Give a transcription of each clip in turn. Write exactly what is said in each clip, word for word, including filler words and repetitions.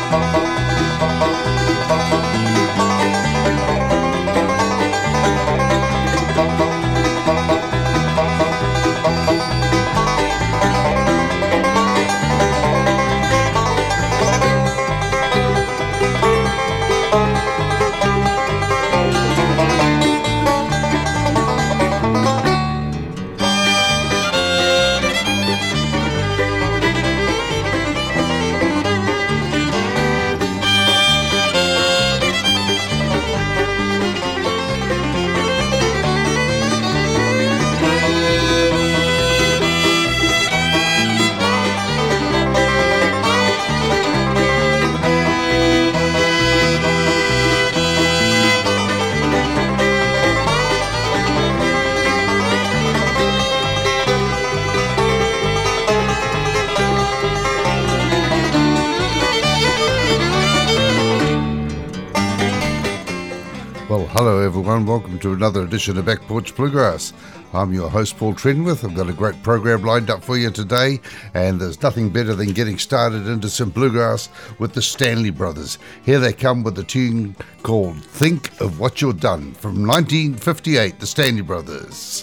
Hello everyone, welcome to another edition of Back Porch Bluegrass. I'm your host Paul Trenwith. I've got a great program lined up for you today, and there's nothing better than getting started into some bluegrass with the Stanley Brothers. Here they come with a tune called Think of What You've Done from nineteen fifty-eight, the Stanley Brothers.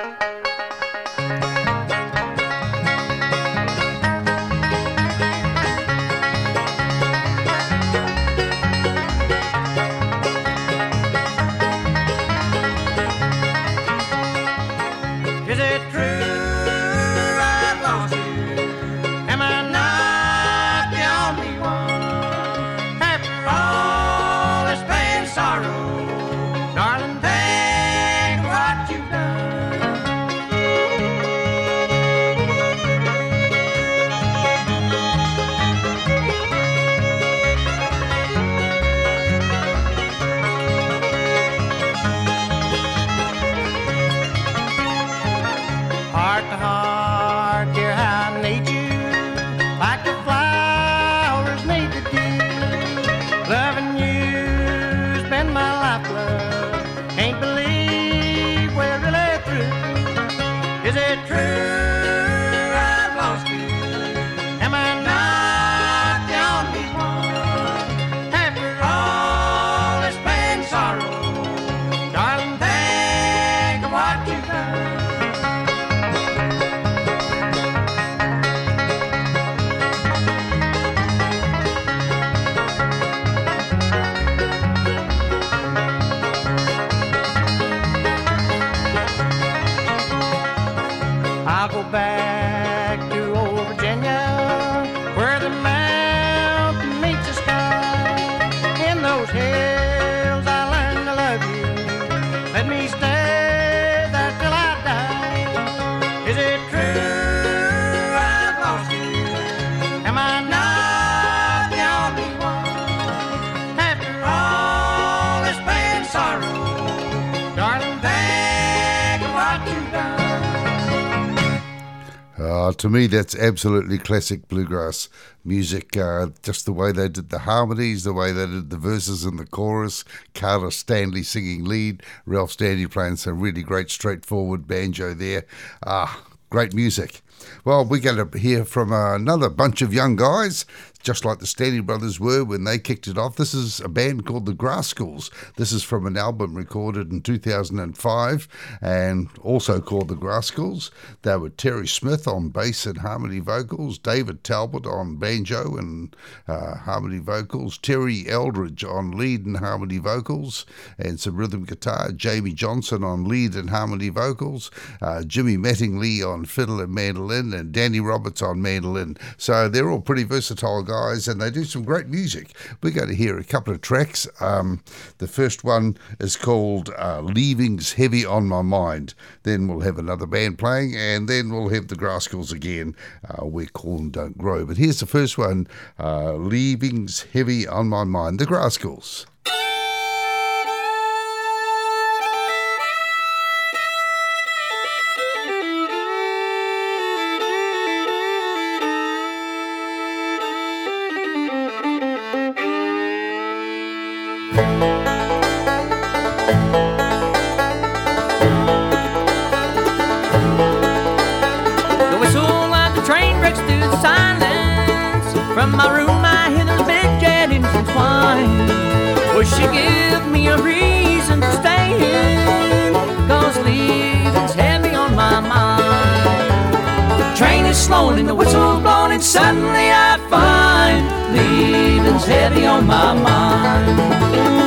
To me, that's absolutely classic bluegrass music. Uh, just the way they did the harmonies, the way they did the verses and the chorus. Carter Stanley singing lead, Ralph Stanley playing some really great straightforward banjo there. Ah, great music. Well, we're going to hear from another bunch of young guys, just like the Stanley Brothers were when they kicked it off. This is a band called the Grascals. This is from an album recorded in two thousand five and also called the Grascals. They were Terry Smith on bass and harmony vocals, David Talbot on banjo and uh, harmony vocals, Terry Eldridge on lead and harmony vocals, and some rhythm guitar, Jamie Johnson on lead and harmony vocals, uh, Jimmy Mattingly on fiddle and mandolin, and Danny Roberts on mandolin. So they're all pretty versatile guys. Guys, and they do some great music. We're going to hear a couple of tracks. Um, the first one is called uh, Leaving's Heavy on My Mind. Then we'll have another band playing, and then we'll have the Grascals again, uh, Where Corn Don't Grow. But here's the first one, uh, Leaving's Heavy on My Mind, the Grascals. From my room I hear those big jazz entwined. Would she give me a reason to stay in? Cause leaving's heavy on my mind. The train is slowing and the whistle's blowing, and suddenly I find leaving's heavy on my mind.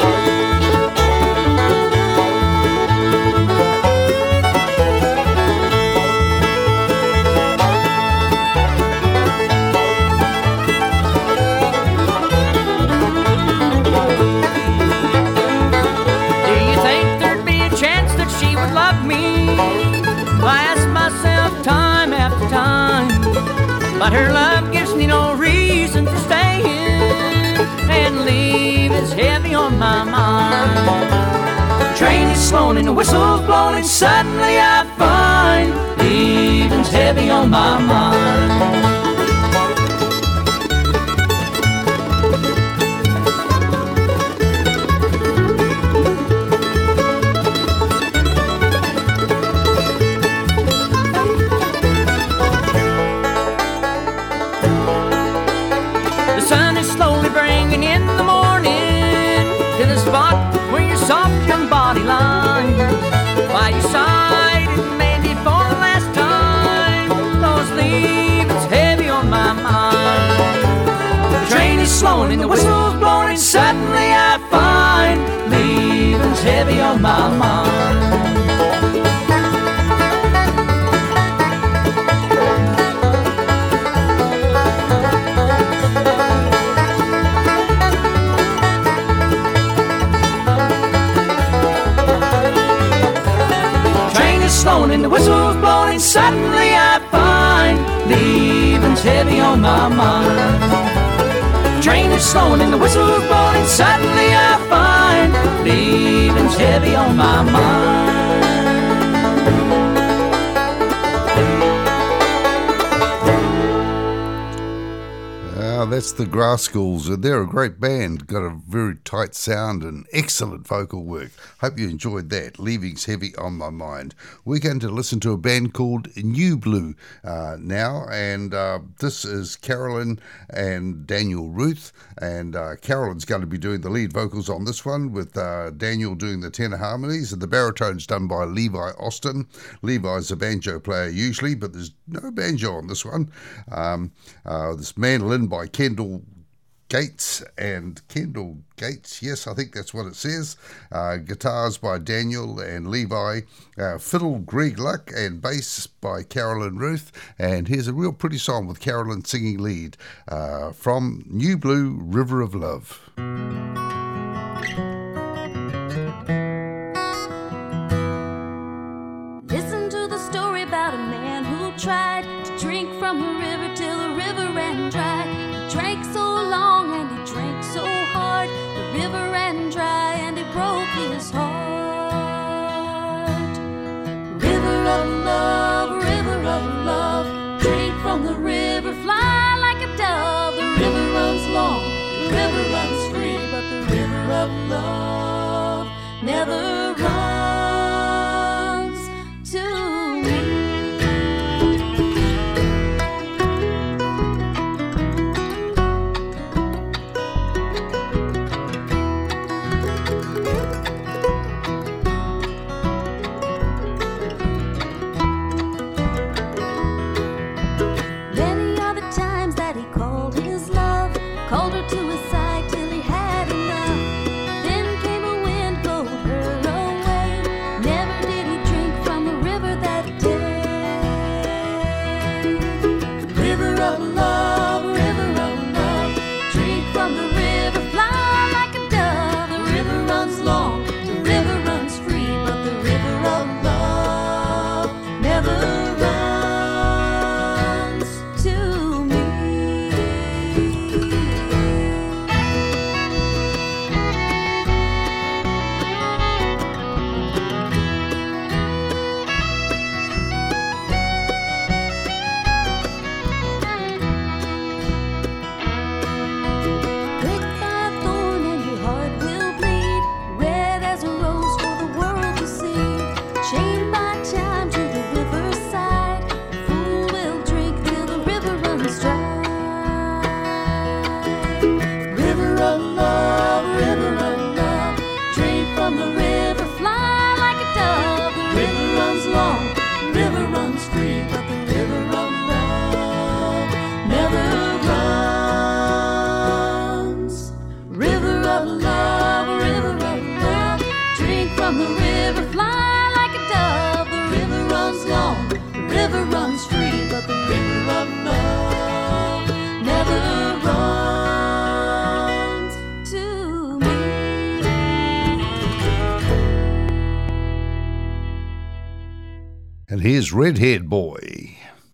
But her love gives me no reason to stay in, and leaving's heavy on my mind. The train is slowing and the whistle's blowing, and suddenly I find leaving's heavy on my mind. By your side, and maybe for the last time, those leaving's heavy on my mind. The train is slowing and the whistle's blowing, and suddenly I find leaving's heavy on my mind. And the whistle's blowing, and suddenly I find leaving's heavy on my mind. The train is slowing and the whistle's blowing, and suddenly I find leaving's heavy on my mind. Ah, that's the Grass Schools, and they're a great band. Got a very tight sound and excellent vocal work. Hope you enjoyed that. Leaving's heavy on my mind. We're going to listen to a band called New Blue uh, now, and uh, this is Carolyn and Daniel Ruth, and uh, Carolyn's going to be doing the lead vocals on this one, with uh, Daniel doing the tenor harmonies, and the baritone's done by Levi Austin. Levi's a banjo player usually, but there's no banjo on this one. Um, uh, this mandolin by Kendall Gates and Kendall Gates, yes, I think that's what it says. Uh, guitars by Daniel and Levi, uh, fiddle Greg Luck, and bass by Carolyn Ruth. And here's a real pretty song with Carolyn singing lead uh, from New Blue, River of Love. Listen to the story about a man who tried to drink from a river till the river ran dry. He drank so long and he drank so hard, the river ran dry and it broke his heart. River of love, river of love, drink from the river, fly like a dove. The river runs long, the river runs free, but the river of love never runs to me. Called her to his side till he had enough. Then came a wind, blowed her away. Never did he drink from the river that day. River of love, river of love, drink from the river, fly like a dove. The river runs long, the river runs free, but the river of love never runs to me. And here's Redhead Boy.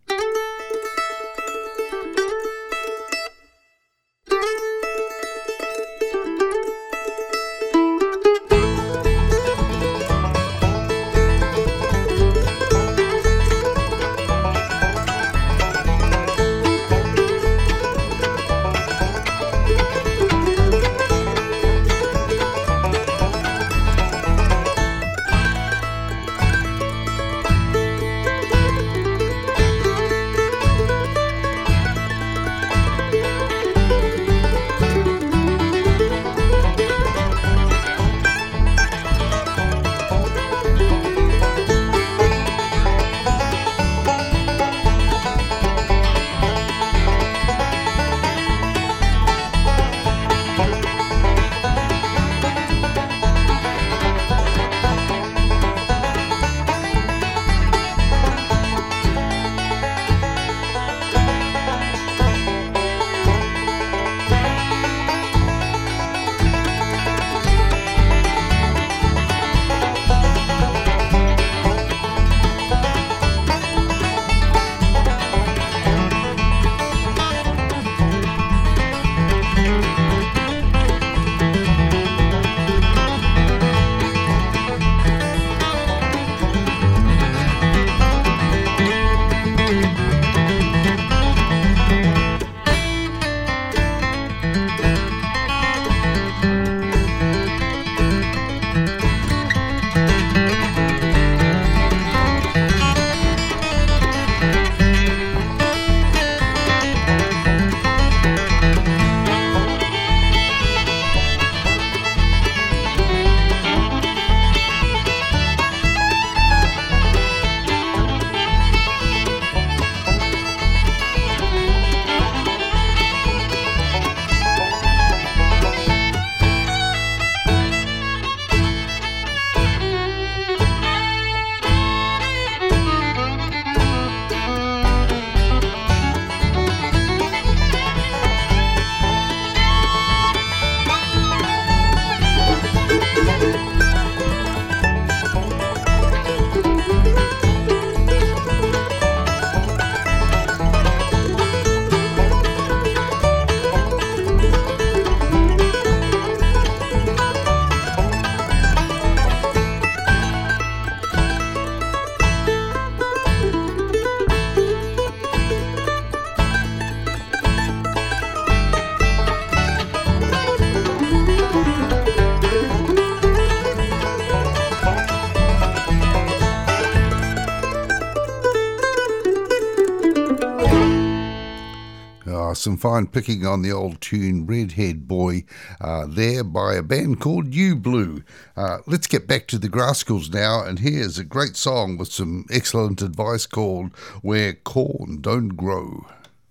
Some fine picking on the old tune Redhead Boy uh, there by a band called You Blue. Uh, let's get back to the Grascals now, and here's a great song with some excellent advice called Where Corn Don't Grow.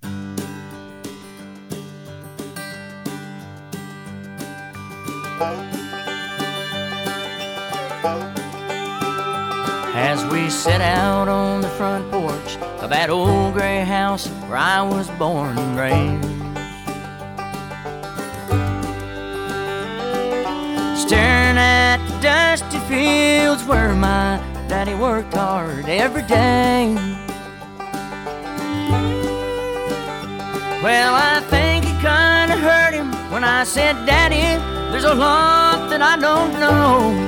As we sit out on the front porch of that old gray house where I was born and raised, staring at the dusty fields where my daddy worked hard every day. Well, I think it kinda hurt him when I said, Daddy, there's a lot that I don't know.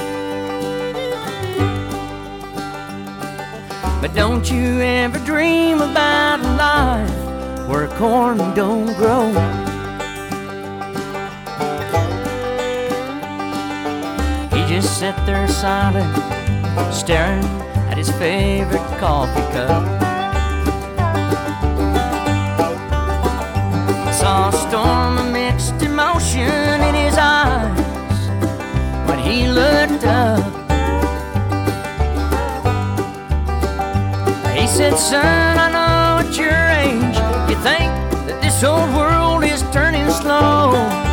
But don't you ever dream about a life where corn don't grow. He just sat there silent, staring at his favorite coffee cup. I saw a storm of mixed emotion in his eyes when he looked up. He said, son, I know at your age you think that this old world is turning slow,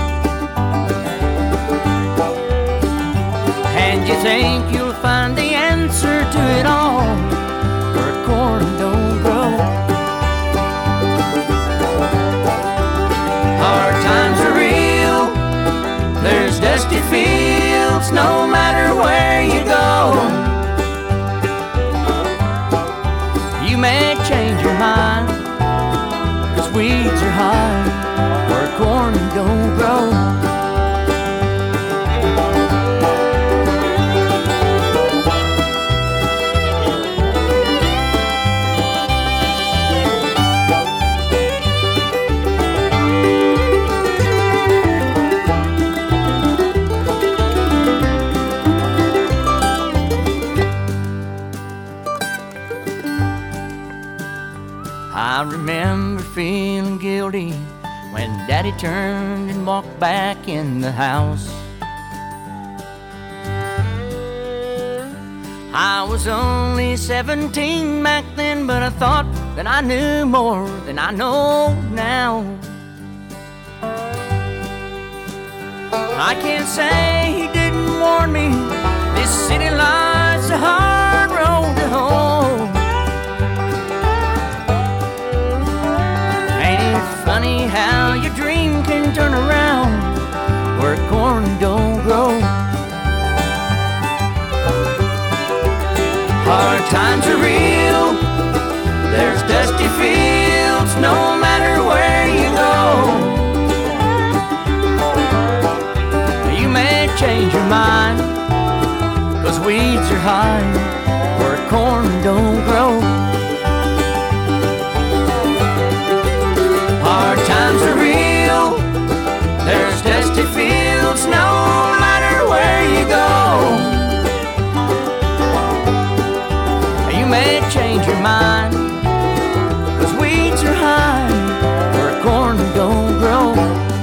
and you think you'll find the answer to it all where corn don't grow. Hard times are real, there's dusty fields no matter where you go. don't grow. I remember feeling guilty when Daddy turned and walked back in the house. I was only seventeen back then, but I thought that I knew more than I know now. I can't say he didn't warn me, this city life's a hard road to home. Funny how your dream can turn around where corn don't grow. Hard times are real, there's dusty fields no matter where you go. You may change your mind, cause weeds are high where corn don't grow. Hard times are real, there's dusty fields no matter where you go. You may change your mind, cause weeds are high where corn don't grow.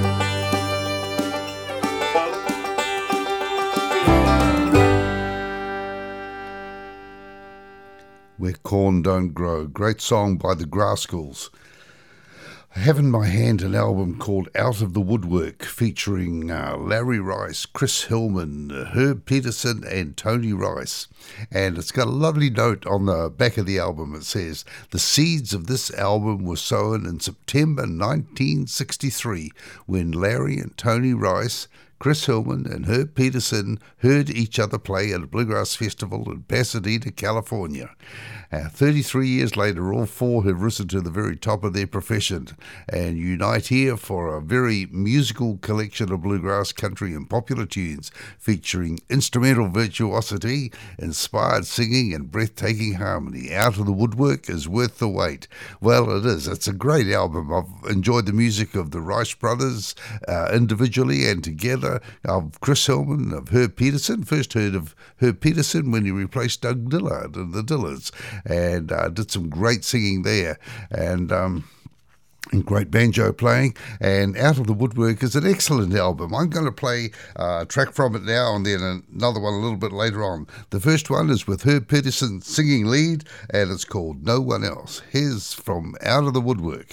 Where Corn Don't Grow. Great song by the Graskills. I have in my hand an album called Out of the Woodwork, featuring uh, Larry Rice, Chris Hillman, Herb Peterson and Tony Rice. And it's got a lovely note on the back of the album. It says, the seeds of this album were sown in September nineteen sixty-three when Larry and Tony Rice, Chris Hillman and Herb Peterson heard each other play at a bluegrass festival in Pasadena, California. Uh, thirty-three years later, all four have risen to the very top of their profession and unite here for a very musical collection of bluegrass, country and popular tunes featuring instrumental virtuosity, inspired singing and breathtaking harmony. Out of the Woodwork is worth the wait. Well, it is. It's a great album. I've enjoyed the music of the Rice brothers uh, individually and together, of Chris Hillman, of Herb Peterson. First heard of Herb Peterson when he replaced Doug Dillard in the Dillards, and uh, did some great singing there, and um, and great banjo playing. And Out of the Woodwork is an excellent album. I'm going to play uh, a track from it now and then another one a little bit later on. The first one is with Herb Peterson singing lead, and it's called No One Else. Here's from Out of the Woodwork.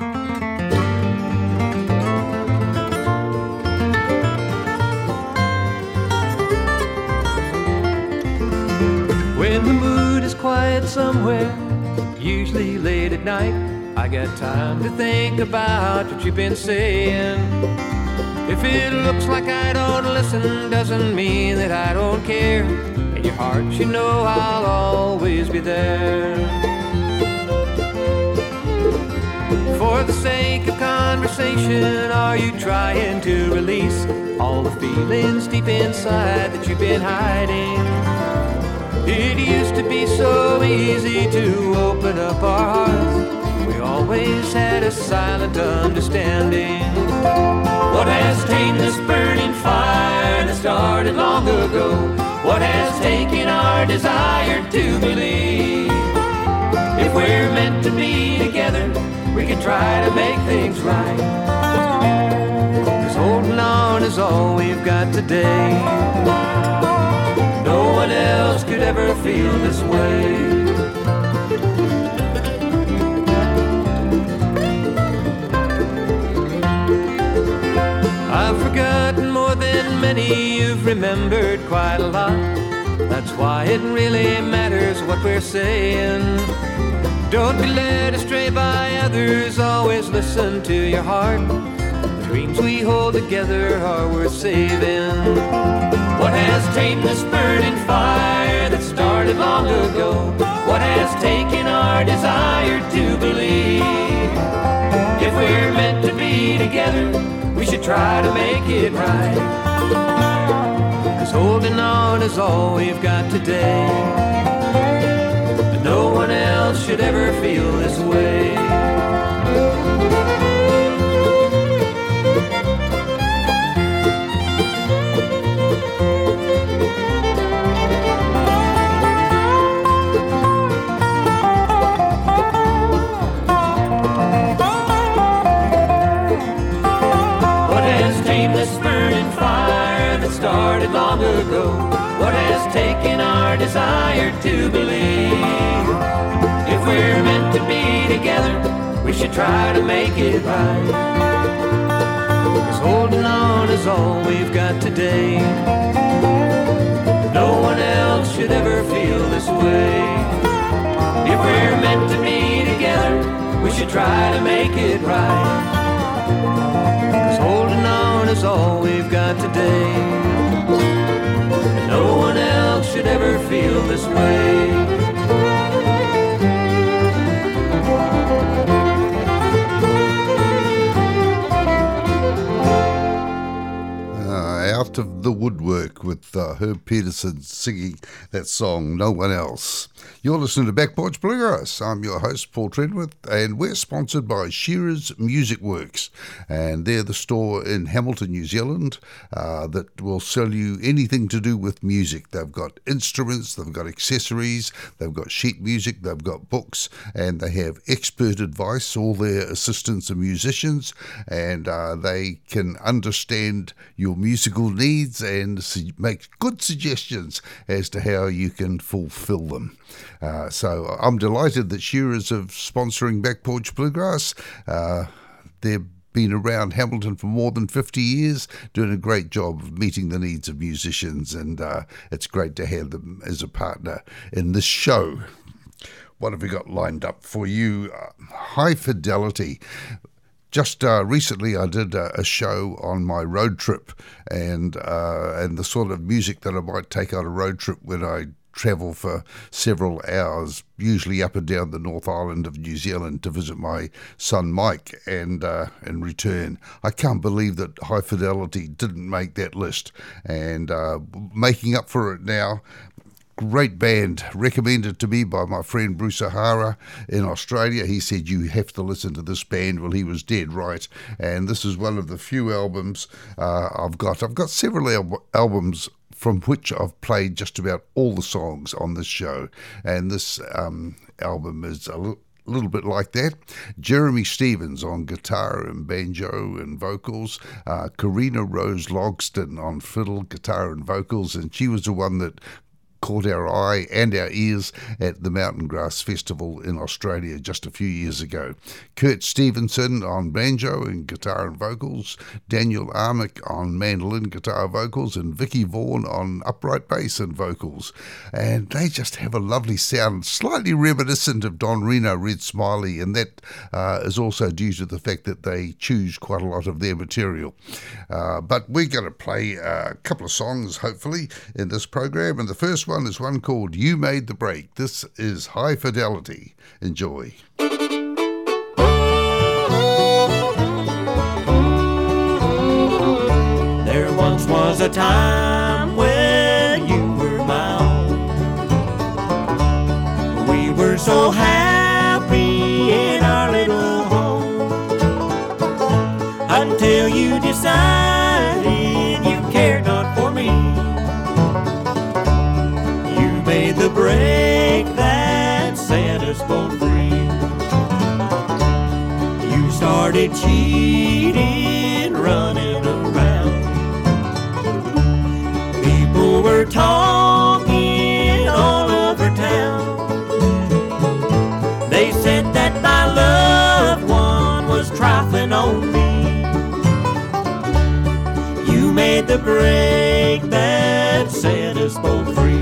When the mood is quiet somewhere, usually late at night, I got time to think about what you've been saying. If it looks like I don't listen, doesn't mean that I don't care. In your heart you know I'll always be there. For the sake of conversation, are you trying to release all the feelings deep inside that you've been hiding? It used to be so easy to open up our hearts. We always had a silent understanding. What has tamed this burning fire that started long ago? What has taken our desire to believe? If we're meant to be together, we can try to make things right. 'Cause holding on is all we've got today. No one else could ever feel this way. I've forgotten more than many, you've remembered quite a lot. That's why it really matters what we're saying. Don't be led astray by others, always listen to your heart. The dreams we hold together are worth saving. What has tamed this burning fire that started long ago? What has taken our desire to believe? If we're meant to be together, we should try to make it right. 'Cause holding on is all we've got today. But no one else should ever feel this way. Started long ago. What has taken our desire to believe? If we're meant to be together, we should try to make it right. 'Cause holding on is all we've got today. No one else should ever feel this way. If we're meant to be together, we should try to make it right. 'Cause holding on is all we've got today. No one else should ever feel this way. Uh, out of the woodwork with uh, Herb Peterson singing that song, No One Else. You're listening to Back Porch Bluegrass. I'm your host, Paul Treadworth, and we're sponsored by Shearer's Music Works. And they're the store in Hamilton, New Zealand, uh, that will sell you anything to do with music. They've got instruments, they've got accessories, they've got sheet music, they've got books, and they have expert advice. All their assistants are musicians, and uh, they can understand your musical needs and su- make good suggestions as to how you can fulfill them. Uh, so I'm delighted that Shearers are sponsoring Back Porch Bluegrass. Uh, they've been around Hamilton for more than fifty years, doing a great job of meeting the needs of musicians, and uh, it's great to have them as a partner in this show. What have we got lined up for you? Uh, High Fidelity. Just uh, recently I did a, a show on my road trip and uh, and the sort of music that I might take on a road trip when I travel for several hours, usually up and down the North Island of New Zealand to visit my son Mike and uh, and return. I can't believe that High Fidelity didn't make that list, and uh, making up for it now. Great band, recommended to me by my friend Bruce O'Hara in Australia. He said, you have to listen to this band. Well, he was dead right. And this is one of the few albums uh, I've got. I've got several al- albums from which I've played just about all the songs on this show. And this um, album is a little A little bit like that. Jeremy Stevens on guitar and banjo and vocals. Uh, Karina Rose Logston on fiddle, guitar and vocals. And she was the one that caught our eye and our ears at the Mountain Grass Festival in Australia just a few years ago. Kurt Stevenson on banjo and guitar and vocals, Daniel Armick on mandolin, guitar, vocals, and Vicky Vaughan on upright bass and vocals. And they just have a lovely sound, slightly reminiscent of Don Reno, Red Smiley, and that uh, is also due to the fact that they choose quite a lot of their material. Uh, but we're going to play a couple of songs, hopefully, in this program, and the first one is one called You Made the Break. This is High Fidelity. Enjoy. There once was a time when you were my own. We were so happy in our little home until you decided you cared not for me. Made the break that set us both free. You started cheating, running around. People were talking all over town. They said that my loved one was trifling on me. You made the break that set us both free.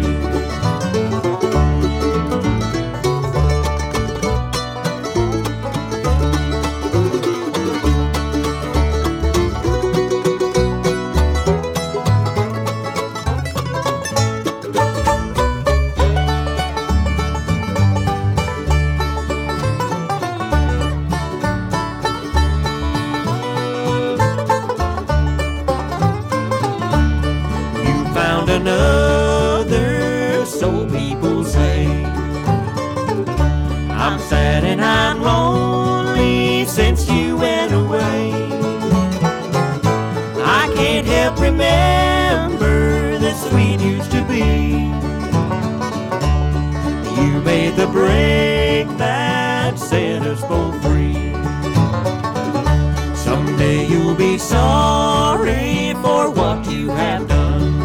another, so people say. I'm sad and I'm lonely since you went away. I can't help remember the sweet used to be. You made the break that set us both free. Someday you'll be sorry for what you have done.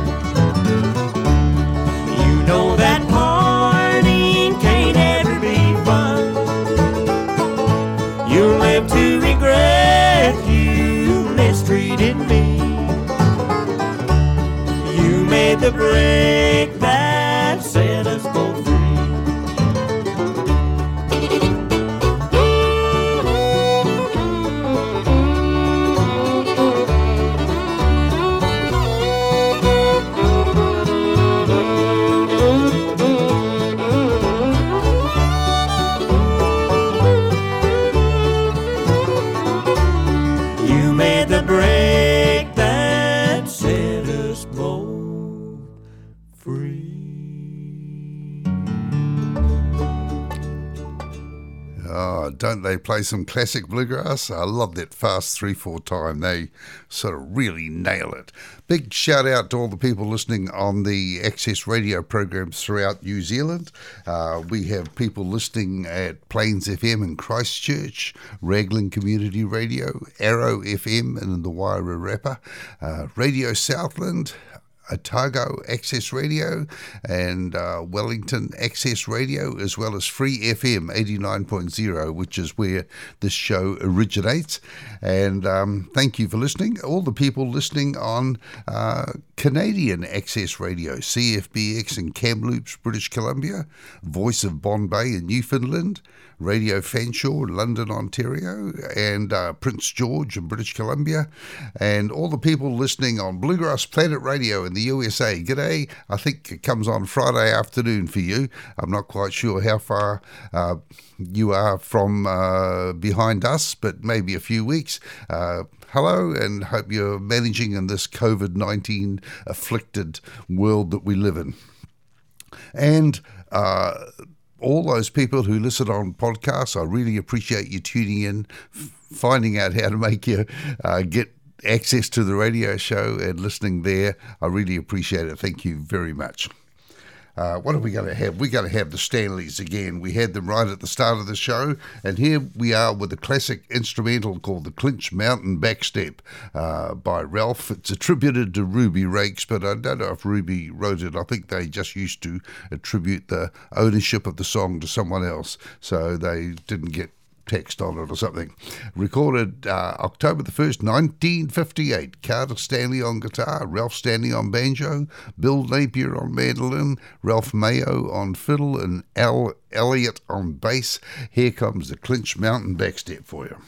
You know that parting can't ever be fun. You'll live to regret you mistreated me. You made the break that set us both free. Don't they play some classic bluegrass? I love that fast three four time. They sort of really nail it. Big shout out to all the people listening on the Access radio programs throughout New Zealand. Uh, we have people listening at Plains F M in Christchurch, Raglan Community Radio, Arrow F M in the Wairarapa, uh, Radio Southland, Otago Access Radio, and uh, Wellington Access Radio, as well as Free F M eighty-nine point zero, which is where this show originates. And um, thank you for listening. All the people listening on uh, Canadian Access Radio, C F B X in Kamloops, British Columbia, Voice of Bombay in Newfoundland, Radio Fanshawe, London, Ontario, and uh, Prince George in British Columbia, and all the people listening on Bluegrass Planet Radio in the U S A. G'day. I think it comes on Friday afternoon for you. I'm not quite sure how far uh, you are from uh, behind us, but maybe a few weeks. Uh, hello, and hope you're managing in this COVID nineteen afflicted world that we live in. And uh, all those people who listen on podcasts, I really appreciate you tuning in, f- finding out how to make you uh, get access to the radio show and listening there. I really appreciate it. Thank you very much. Uh, what are we going to have? We're going to have the Stanleys again. We had them right at the start of the show, and here we are with a classic instrumental called the Clinch Mountain Backstep uh, by Ralph. It's attributed to Ruby Rakes, but I don't know if Ruby wrote it. I think they just used to attribute the ownership of the song to someone else, so they didn't get text on it or something. Recorded uh, October the first, nineteen fifty-eight. Carter Stanley on guitar, Ralph Stanley on banjo, Bill Napier on mandolin, Ralph Mayo on fiddle, and Al Elliott on bass. Here comes the Clinch Mountain Backstep for you.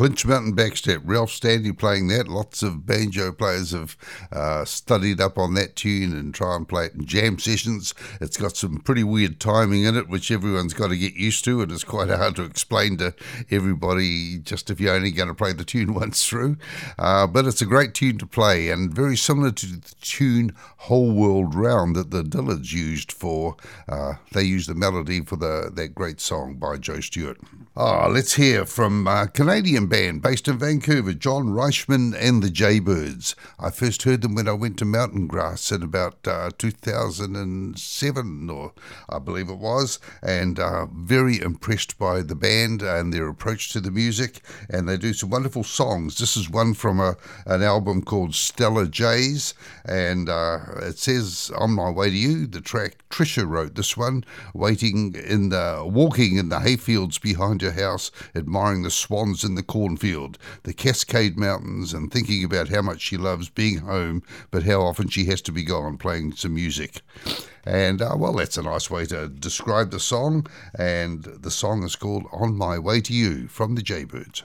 Winch Mountain Backstep, Ralph Stanley playing that. Lots of banjo players have uh, studied up on that tune and try and play it in jam sessions. It's got some pretty weird timing in it, which everyone's got to get used to, and it's quite hard to explain to everybody just if you're only going to play the tune once through. Uh, but it's a great tune to play, and very similar to the tune Whole World Round that the Dillards used for, uh, they used the melody for the that great song by Joe Stewart. Oh, let's hear from a Canadian band based in Vancouver, John Reichman and the Jaybirds. I first heard them when I went to Mountain Grass in about uh, two thousand seven, or I believe it was, and uh, very impressed by the band and their approach to the music, and they do some wonderful songs. This is one from a, an album called Stellar Jays, and uh, it says, On My Way to You, the track Trisha wrote this one, waiting in the, walking in the hayfields behind her house, admiring the swans in the cornfield, the Cascade Mountains, and thinking about how much she loves being home, but how often she has to be gone playing some music. And, uh, well, that's a nice way to describe the song, and the song is called On My Way to You from the Jaybirds.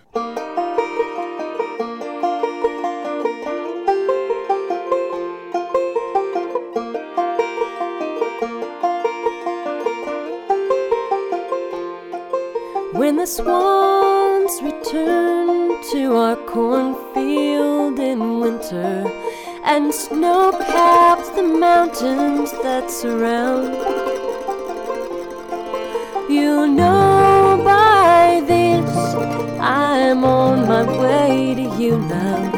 When the swans return to our cornfield in winter, and snow caps the mountains that surround, you'll know by this I'm on my way to you now.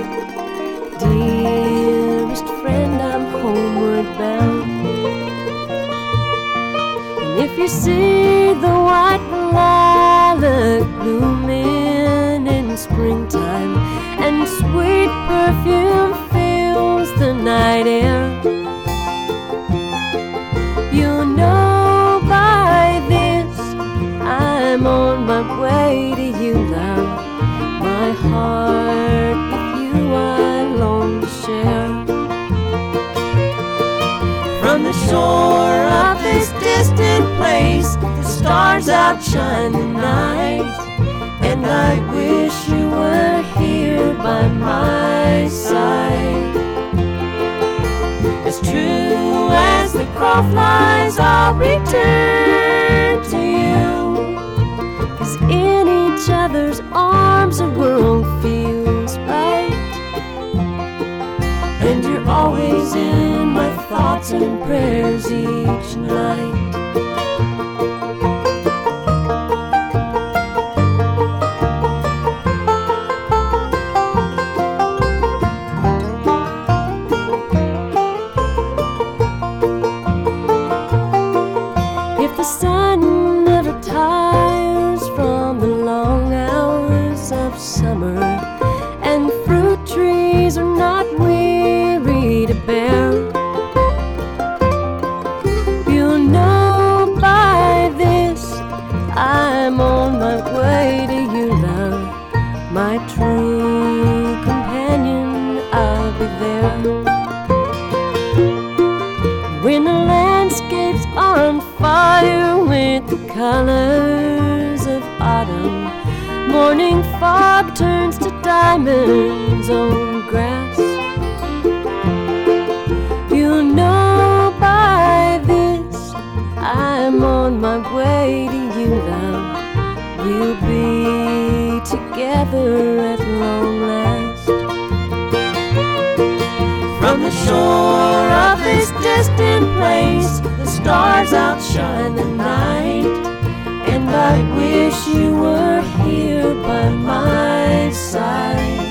Dearest friend, I'm homeward bound. And if you see the white lilac blooming in springtime, and sweet perfume fills the night air, you'll know by this I'm on my way to you now. My heart with you I long to share. From the shore of this distant place, the stars outshine the night, and I wish you were here by my side. As true as the crow flies, I'll return to you, 'cause in each other's arms the world feels right, and you're always in my thoughts and prayers each night. If the sun never tires from the long hours of summer, and fruit trees are not weary to bear, you'll know by this I'm on my way to you now. My true companion, I'll be there. When the landscapes are on fire with the colors of autumn, morning fog turns to diamonds on grass, you'll know by this I'm on my way to you now. We'll be together at long last. From the shore of this distant place, the stars outshine the night, and I wish you were here by my side.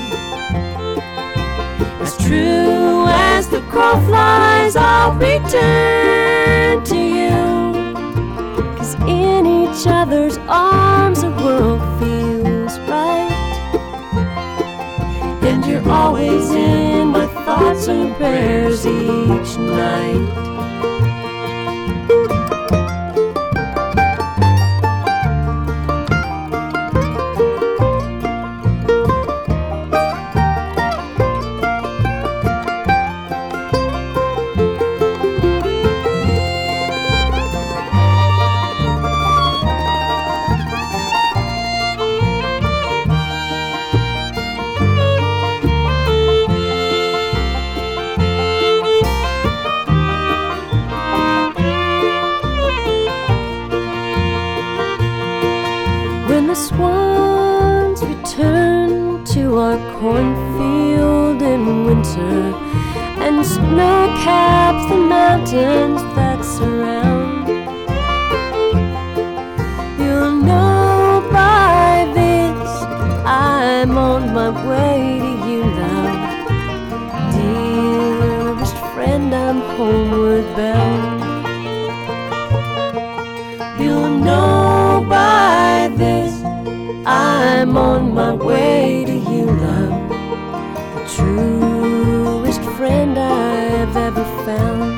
As true as the crow flies, I'll return to you, 'cause in each other's arms the world feels right, and you're always in my thoughts and prayers each night. mountains that surround. You'll know by this I'm on my way to you now. Dearest friend, I'm homeward bound. You'll know by this I'm on my way to you now. The truest friend I've ever found.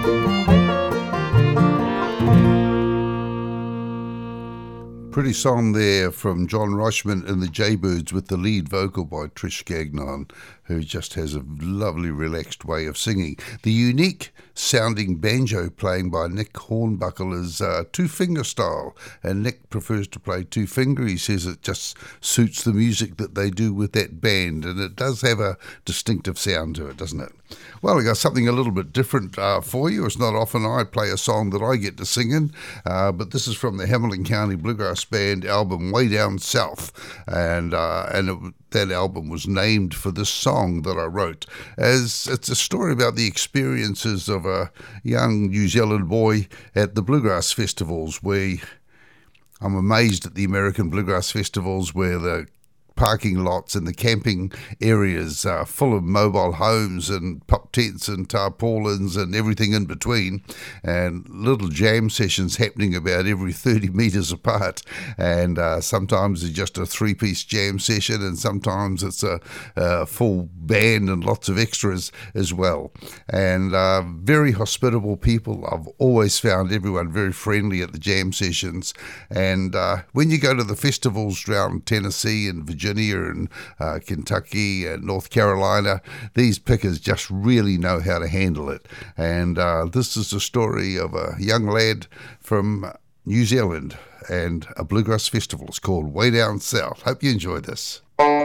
Pretty song there from John Rochman and the Jaybirds with the lead vocal by Trish Gagnon, who just has a lovely relaxed way of singing. The unique sounding banjo playing by Nick Hornbuckle is uh, two-finger style, and Nick prefers to play two-finger. He says it just suits the music that they do with that band, and it does have a distinctive sound to it, doesn't it? Well, I got something a little bit different uh, for you. It's not often I play a song that I get to sing in, uh, but this is from the Hamilton County Bluegrass Band album Way Down South, and uh, and it, that album was named for this song that I wrote. As it's a story about the experiences of a young New Zealand boy at the bluegrass festivals, where I'm amazed at the American bluegrass festivals where the parking lots and the camping areas are full of mobile homes and pop tents and tarpaulins and everything in between, and little jam sessions happening about every thirty metres apart, and uh, sometimes it's just a three-piece jam session, and sometimes it's a, a full band and lots of extras as well, and uh, very hospitable people. I've always found everyone very friendly at the jam sessions, and uh, when you go to the festivals around Tennessee and Virginia and uh, Kentucky and North Carolina, these pickers just really know how to handle it. And uh, this is the story of a young lad from New Zealand and a bluegrass festival. It's called Way Down South. Hope you enjoy this.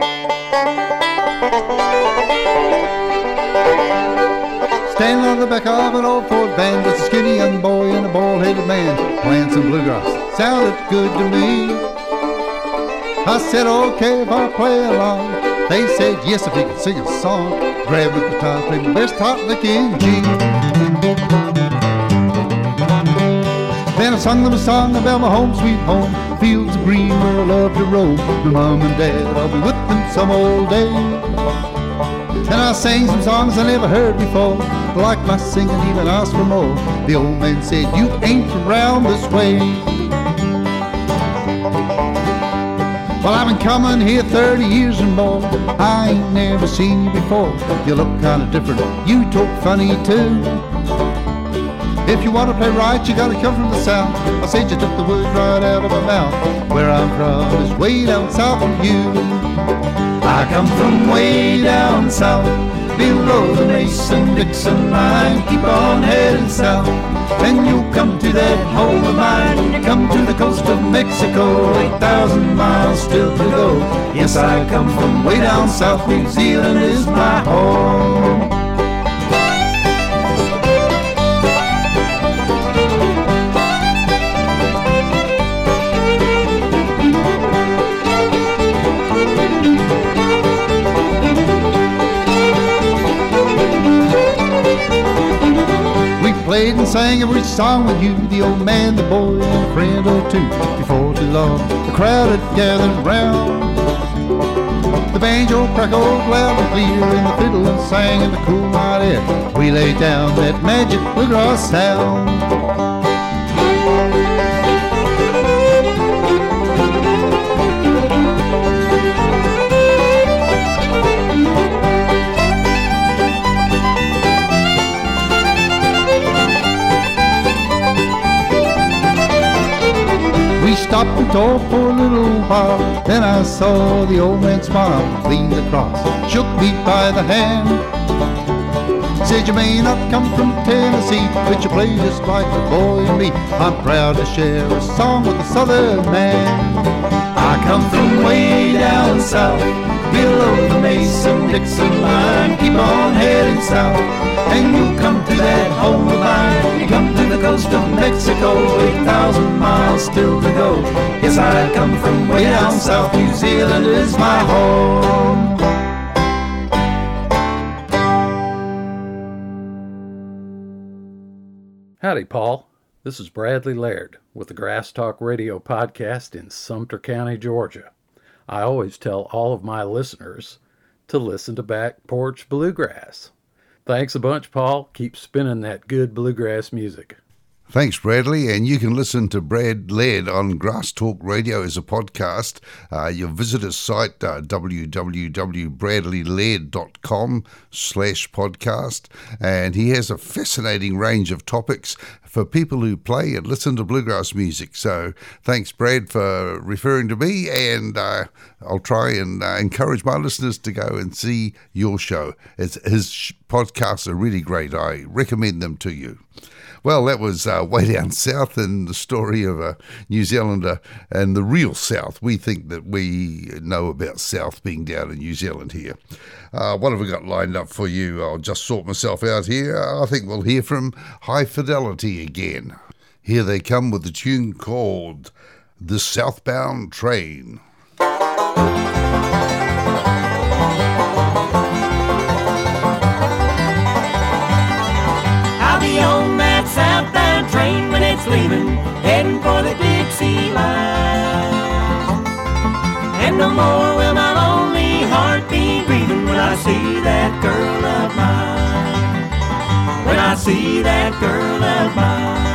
Standing on the back of an old Ford van, just a skinny young boy and a bald-headed man playing some bluegrass. Sounded good to me. I said, okay, if I play along. They said, yes, if he could sing a song. Grab the guitar, play my best hot lick in G. Then I sung them a song about my home, sweet home, fields of green where I love to roam. My mom and dad, I'll be with them some old day. And I sang some songs I never heard before, like my singing, even asked for more. The old man said, you ain't from round this way. Well, I've been coming here thirty years and more. I ain't never seen you before. You look kind of different, you talk funny too. If you want to play right, you gotta come from the south. I said you took the words right out of my mouth. Where I'm from is way down south from you. I come from way down south, below the Mason-Dixon line. Keep on heading south, then you'll come to that home of mine. You come to the coast of Mexico, eight thousand miles still to go. Yes, I come from way down south, New Zealand is my home. Played and sang every song with you, the old man, the boy, and a friend or two. Before too long, the crowd had gathered round. The banjo crackled loud and clear, and the fiddle sang in the cool night air. We laid down that magic bluegrass sound. Stopped and talked for a little while, then I saw the old man smile, leaned across, shook me by the hand. Said you may not come from Tennessee, but you play just like a boy and me. I'm proud to share a song with a southern man. I come from way down south, below the Mason-Dixon line. Keep on heading south, and you'll come to that home of mine. You come to the coast of Mexico, eight thousand miles still to go. Yes, I come from way down south, New Zealand is my home. Howdy, Paul. This is Bradley Laird with the Grass Talk Radio podcast in Sumter County, Georgia. I always tell all of my listeners to listen to Back Porch Bluegrass. Thanks a bunch, Paul. Keep spinning that good bluegrass music. Thanks, Bradley, and you can listen to Brad Laird on Grass Talk Radio as a podcast. Uh, you'll visit his site, uh, w w w dot bradley laird dot com slash podcast, and he has a fascinating range of topics for people who play and listen to bluegrass music. So thanks, Brad, for referring to me, and uh, I'll try and uh, encourage my listeners to go and see your show. It's, his sh- podcasts are really great. I recommend them to you. Well, that was uh, way down south in the story of a New Zealander and the real South. We think that we know about South being down in New Zealand here. Uh, what have we got lined up for you? I'll just sort myself out here. I think we'll hear from High Fidelity again. Here they come with a tune called The Southbound Train. I'll be on that southbound train when it's leaving, heading for the Dixie line. And no more will my lonely heart be grieving when I see that girl of mine. When I see that girl of mine.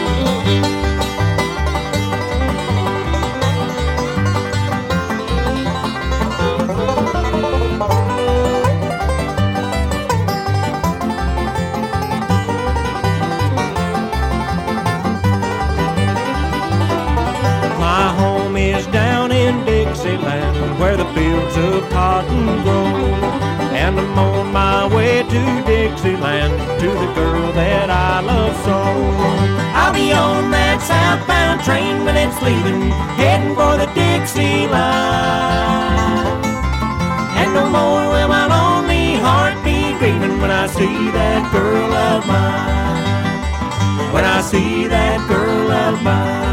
Where the fields of cotton grow, and I'm on my way to Dixieland, to the girl that I love so. I'll be on that southbound train when it's leaving, heading for the Dixie line. And no more will my lonely heart be grieving when I see that girl of mine. When I see that girl of mine.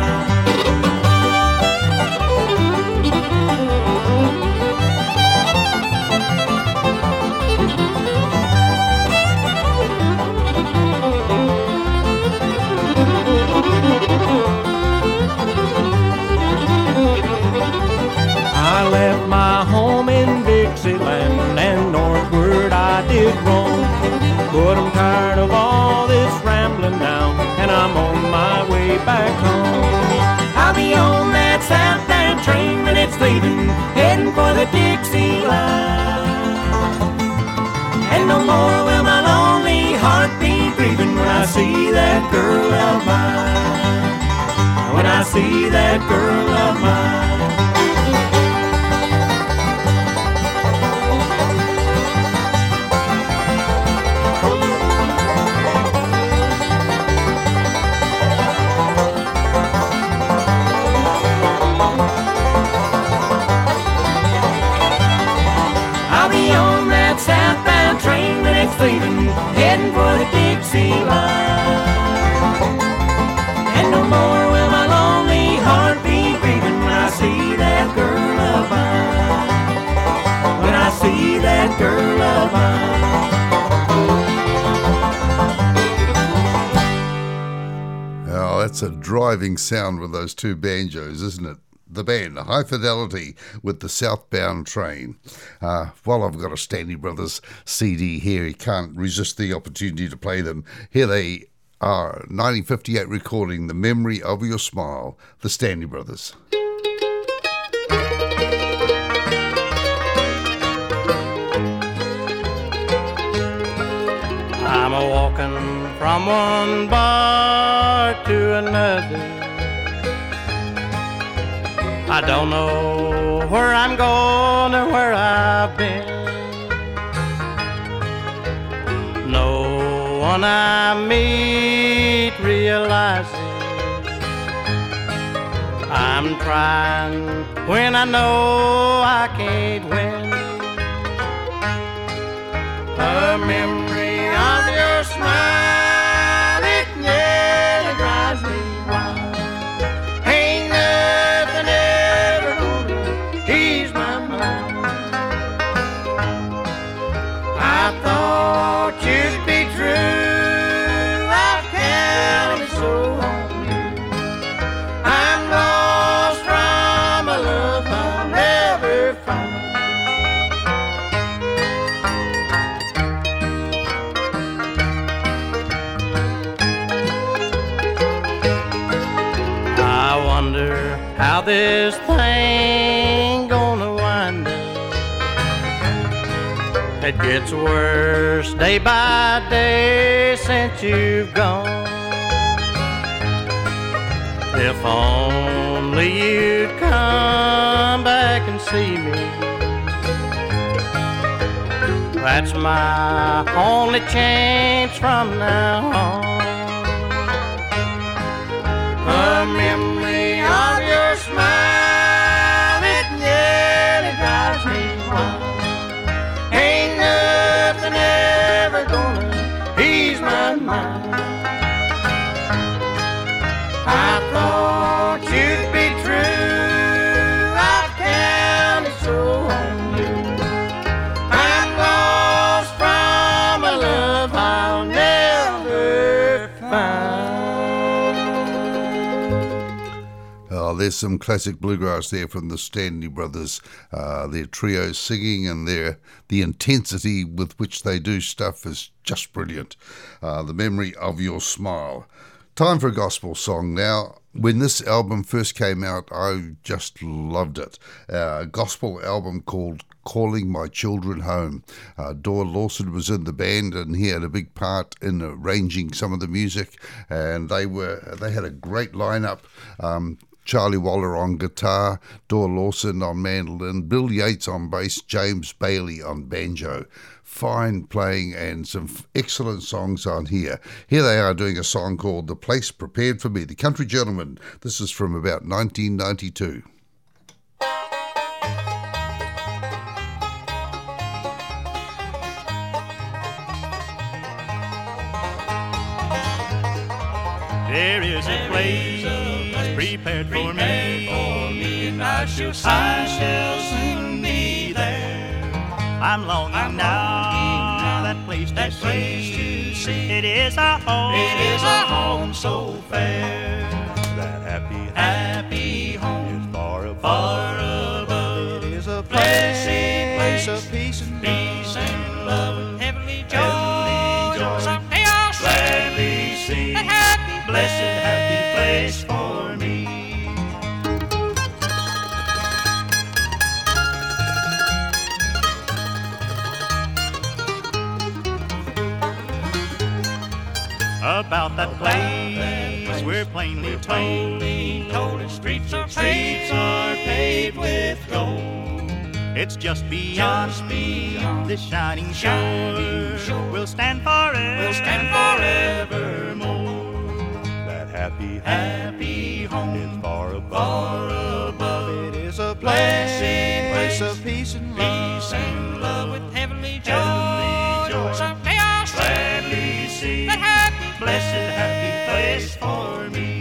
I left my home in Dixieland and northward I did roam. But I'm tired of all this rambling now, and I'm on my way back home. I'll be on that southbound train when it's leaving, heading for the Dixie line. And no more will my lonely heart be grieving when I see that girl of mine. When I see that girl of mine. Southbound train when it's leaving, heading for the Dixie line. And no more will my lonely heart be grieving when I see that girl of mine. When I see that girl of mine. Oh, that's a driving sound with those two banjos, isn't it? The band, High Fidelity, with the Southbound Train. Uh, while I've got a Stanley Brothers C D here, you can't resist the opportunity to play them. Here they are, nineteen fifty-eight recording, The Memory of Your Smile, the Stanley Brothers. I'm a walking from one bar to another. I don't know where I'm going or where I've been. No one I meet realizes I'm trying when I know I can't win. A memory of your smile, it nearly drives me wild. Ain't nothing ever gonna ease my mind. I thought you'd be true, I've how this thing gonna wind up. It gets worse day by day since you've gone. If only you'd come back and see me. That's my only chance from now on. A memory of your smile, it nearly drives me wild. Ain't nothing ever gonna ease my mind. I thought you'd be true, I've counted so on you. I'm lost from a love I'll never find. Oh, there's some classic bluegrass there from the Stanley Brothers. Uh, their trio singing and their the intensity with which they do stuff is just brilliant. Uh, the memory of your smile. Time for a gospel song now. When this album first came out, I just loved it. Uh, a gospel album called Calling My Children Home. Uh, Doyle Lawson was in the band, and he had a big part in arranging some of the music. And they were they had a great lineup. Um, Charlie Waller on guitar, Doyle Lawson on mandolin, Bill Yates on bass, James Bailey on banjo. Fine playing and some excellent songs on here. Here they are doing a song called The Place Prepared for Me, the Country Gentlemen. This is from about nineteen ninety-two. There is a place prepared for me, and I shall soon be there. I'm longing now, that place to see. It is a home, it is a home so fair. That happy, happy home is far above, far above. It is a place, place of peace and peace and love, heavenly joy. Heavenly joy. Someday I'll gladly see that happy, blessed, happy place for me. About that place we're plainly told, the streets are paved with gold. It's just beyond this shining shore. We'll stand forever, we'll stand forevermore. That happy, happy home is far above, far above. It is a blessed place of peace and love, peace and love with heavenly joy. Heavenly joy. Someday I'll gladly see that happy, blessed, happy place for me.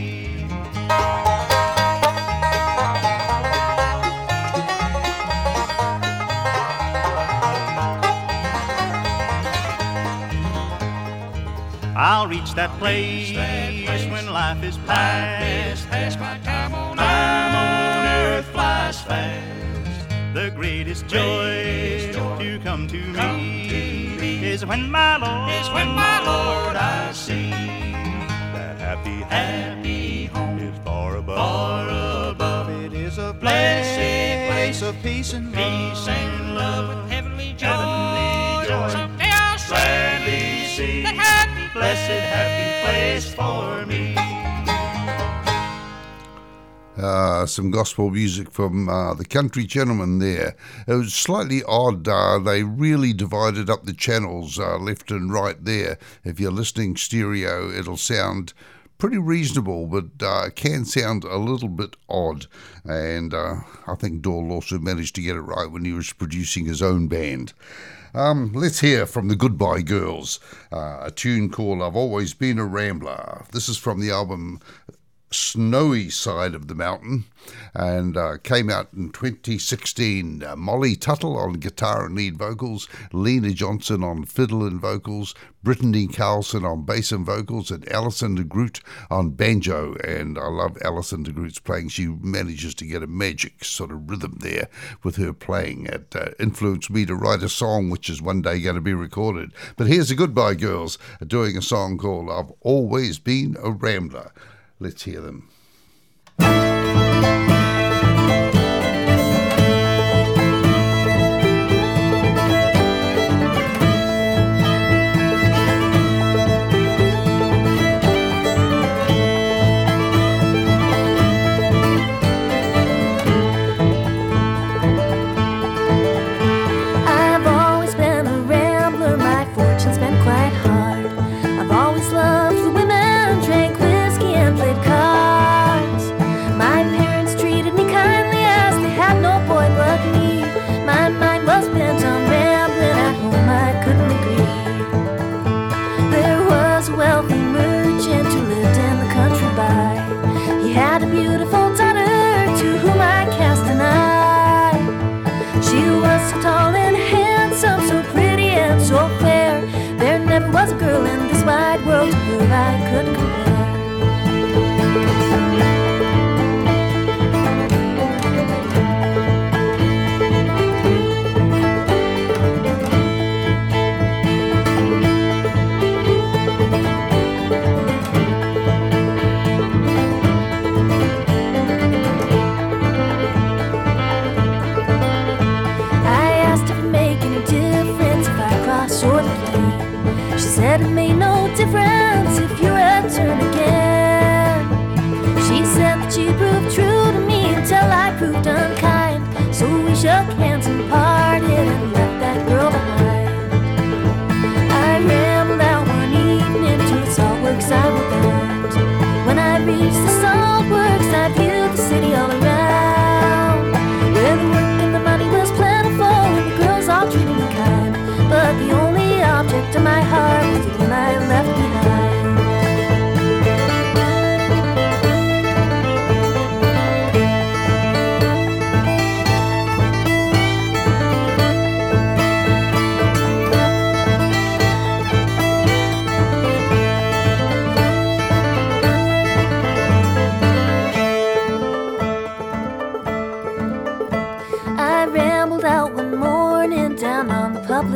I'll reach that place, that place when life is past. past my time on, time on earth flies fast. The greatest joy, joy to come to come me, to me is when my Lord, is when my Lord I see. That happy, happy home is far above, far above. It is a blessed place of peace and love, peace and love with heavenly joy. Heavenly joy. Someday I'll gladly see that happy, blessed, happy place for me. Uh, some gospel music from uh, the Country Gentlemen there. It was slightly odd. Uh, they really divided up the channels uh, left and right there. If you're listening stereo, it'll sound pretty reasonable, but uh, can sound a little bit odd. And uh, I think Doyle also managed to get it right when he was producing his own band. Um, let's hear from the Goodbye Girls, uh, a tune called I've Always Been a Rambler. This is from the album Snowy Side of the Mountain, and uh, came out in twenty sixteen. Uh, Molly Tuttle on guitar and lead vocals, Lena Johnson on fiddle and vocals, Brittany Carlson on bass and vocals, and Alison de Groot on banjo. And I love Alison de Groot's playing. She manages to get a magic sort of rhythm there with her playing. It uh, influenced me to write a song which is one day going to be recorded. But here's the Goodbye Girls doing a song called I've Always Been a Rambler. Let's hear them.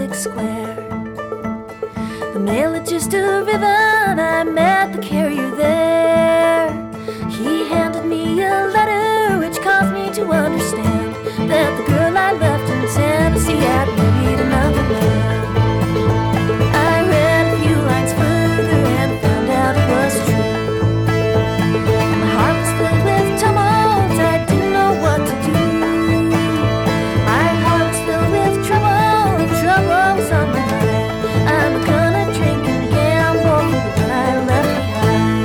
public square. The mail had just arriven, I met the carrier there. He handed me a letter which caused me to understand that the girl I left in Tennessee had married another man. I read a few lines further and found out it was true. My heart was filled with tumult, I didn't know what to do. My heart was filled with trouble, and trouble was on my mind. I'm gonna drink and gamble for the one I left behind.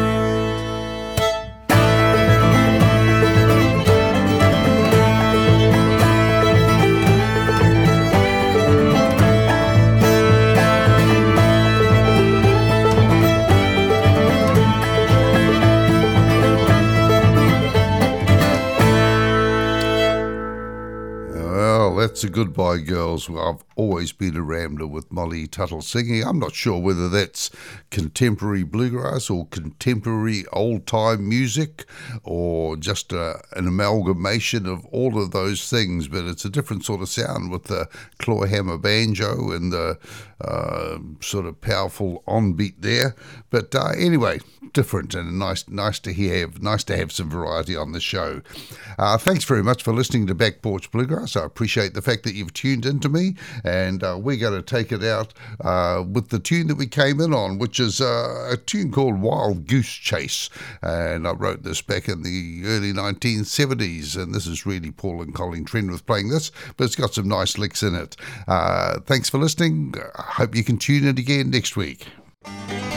Well, that's a goodbye, girls. Well, I've always been a rambler with Molly Tuttle singing. I'm not sure whether that's contemporary bluegrass or contemporary old-time music or just a, an amalgamation of all of those things, but it's a different sort of sound with the clawhammer banjo and the uh, sort of powerful on-beat there. But uh, anyway, different and nice nice to hear, nice to have some variety on the show. Uh, thanks very much for listening to Back Porch Bluegrass. I appreciate the fact that you've tuned into me, and uh, we're going to take it out uh, with the tune that we came in on, which is uh, a tune called Wild Goose Chase, and I wrote this back in the early nineteen seventies, and this is really Paul and Colleen Trenwith playing this, but it's got some nice licks in it. Uh, thanks for listening. I hope you can tune in again next week.